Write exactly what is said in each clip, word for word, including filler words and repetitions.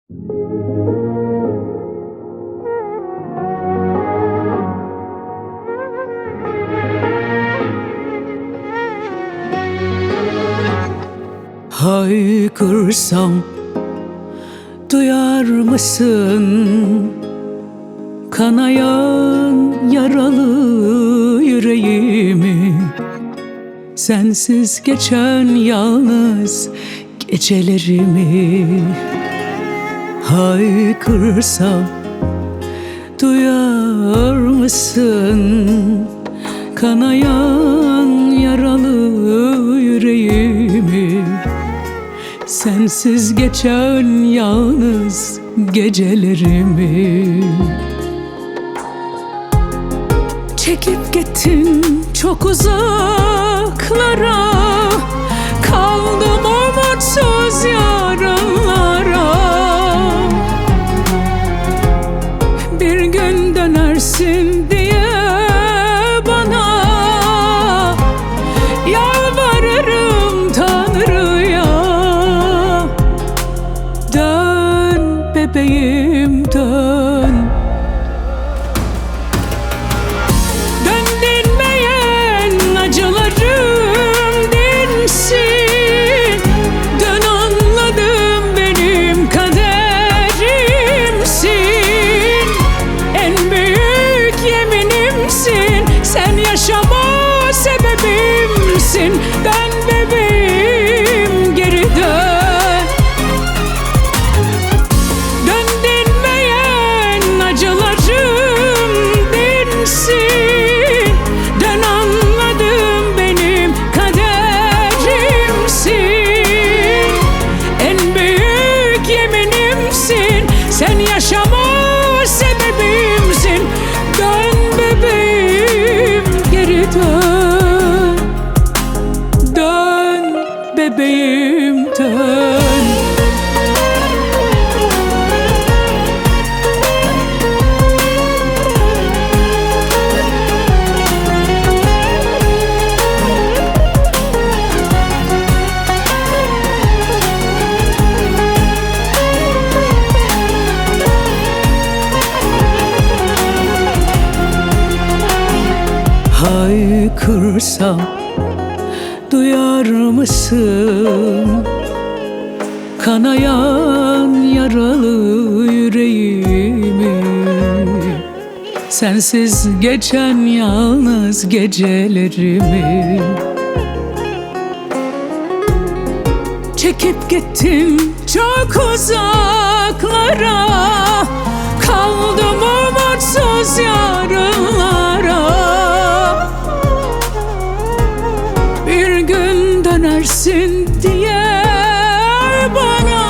Haykırsam duyar mısın? Kanayan yaralı yüreğimi, sensiz geçen yalnız gecelerimi. Haykırsam duyar mısın? Kanayan yaralı yüreğimi, sensiz geçen yalnız gecelerimi. Çekip gittin çok uzaklara, kaldım umutsuz yarınlara. Bir gün dönersin diye bana yalvarırım Tanrı'ya. Dön bebeğim dön. Dön dinmeyen acılarım dinsin. Dön anladım benim kaderimsin. En büyük yeminimsin. Sen yaşama sebebimsin. Dön bebeğim geri dön. Dön dinmeyen acılarım dinsin. Dön anladım benim kaderimsin. En büyük yeminimsin. Sen yaşama sebebimsin. Dön bebeğim geri dön. Dön bebeğim dön. Haykırsam duyar mısın? Kanayan yaralı yüreğimi, sensiz geçen yalnız gecelerimi. Çekip gittin çok uzaklara, kaldım umutsuz yarınlara. Bir gün dönersin diye bana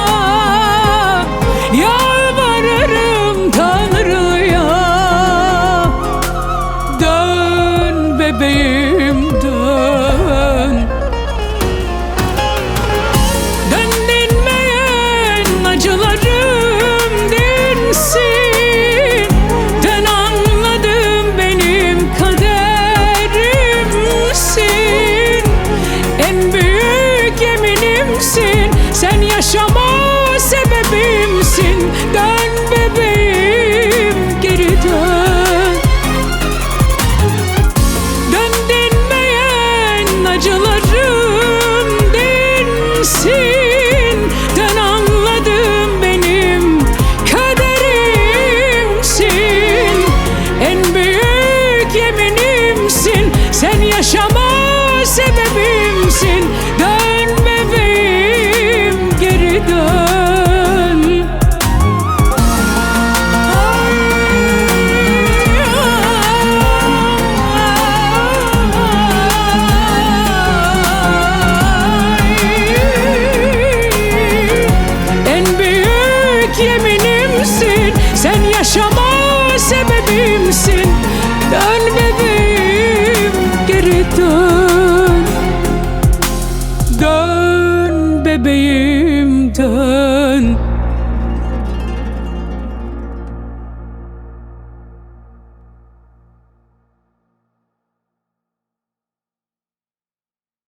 yalvarırım Tanrı'ya. Dön bebeğim dön. Dön dinmeyen acılarım dinsin. Dön anladım benim kaderimsin. En büyük yeminimsin. Sen yaşama sebebimsin. Dön bebeğim geri dön. Dön dinmeyen acılarım dinsin. Dön anladım benim kaderimsin. En büyük yeminimsin. Sen yaşama sebebimsin. Dön bebeğim geri dön. En büyük yeminimsin. Sen yaşama sebebimsin. Dön bebeğim geri dön. Dön bebeğim dön.